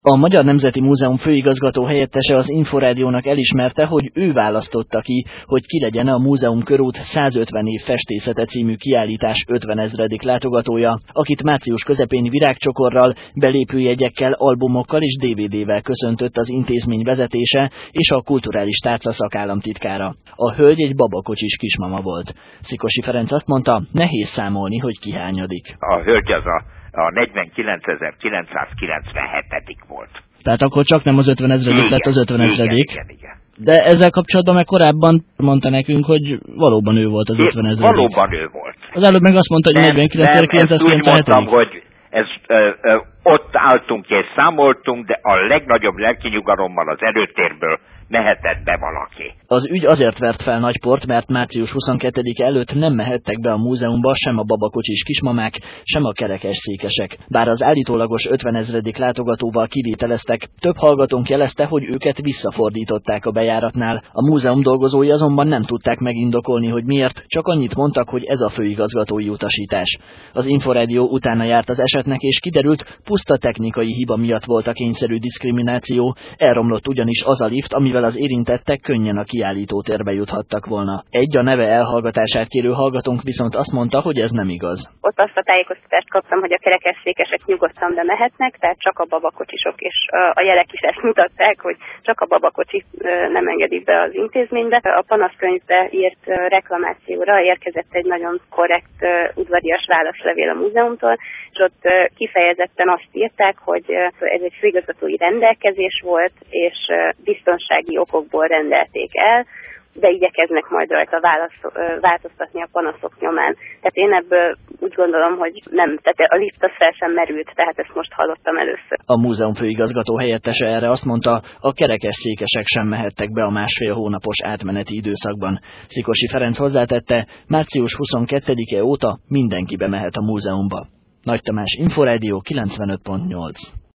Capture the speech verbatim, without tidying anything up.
A Magyar Nemzeti Múzeum főigazgató helyettese az Inforádiónak elismerte, hogy ő választotta ki, hogy ki legyen a Múzeum Körút százötven év festészete című kiállítás ötvenezredik látogatója, akit március közepén virágcsokorral, belépőjegyekkel, albumokkal és dé vé dé-vel köszöntött az intézmény vezetése és a kulturális tárca szakállamtitkára. A hölgy egy babakocsis kismama volt. Szikosi Ferenc azt mondta, nehéz számolni, hogy ki hányadik. A hölgy az a a negyvenkilencezer-kilencszázkilencvenhetedik volt. Tehát akkor csak nem az ötvenezredik lett az ötvenezredik. Igen, igen, igen. De ezzel kapcsolatban meg korábban mondta nekünk, hogy valóban ő volt az ötvenezredik. Valóban ő volt. Az előbb meg azt mondta, hogy negyvenkilencezer-kilencszázkilencvenhetedik. Nem, úgy mondtam, hogy ez, ö, ö, ott álltunk és számoltunk, de a legnagyobb lelkinyugalommal az előtérből mehetett be valaki. Az ügy azért vert fel nagy port, mert március huszonkettedike előtt nem mehettek be a múzeumba sem a babakocsis kismamák, sem a kerekesszékesek. Bár az állítólagos ötvenezredik látogatóval kivételeztek, több hallgatónk jelezte, hogy őket visszafordították a bejáratnál. A múzeum dolgozói azonban nem tudták megindokolni, hogy miért, csak annyit mondtak, hogy ez a főigazgatói utasítás. Az Inforádió utána járt az esetnek, és kiderült, puszta technikai hiba miatt volt a kényszerű diszkrimináció, elromlott ugyanis az a lift, amivel az érintettek könnyen a kiállítótérbe juthattak volna. Egy a neve elhallgatását kérő hallgatónk viszont azt mondta, hogy ez nem igaz. Ott azt a tájékoztatást kaptam, hogy a kerekesszékesek nyugodtan bemehetnek, tehát csak a babakocsisok, és a jelek is ezt mutatták, hogy csak a babakocsi nem engedik be az intézménybe. A panaszkönyvbe írt reklamációra érkezett egy nagyon korrekt udvarias válaszlevél a múzeumtól, és ott kifejezetten azt írták, hogy ez egy főigazgatói rendelkezés volt, és biztonsági okokból rendelték el, de igyekeznek majd rajta válasz, változtatni a panaszok nyomán. Tehát én ebből úgy gondolom, hogy nem, tehát a lift az fel sem merült, tehát ezt most hallottam először. A múzeum főigazgató helyettese erre azt mondta, a kerekesszékesek sem mehettek be a másfél hónapos átmeneti időszakban. Szikosi Ferenc hozzátette, március huszonkettedike óta mindenki bemehet a múzeumba. Nagy Tamás, Inforádió kilencvenöt pont nyolc.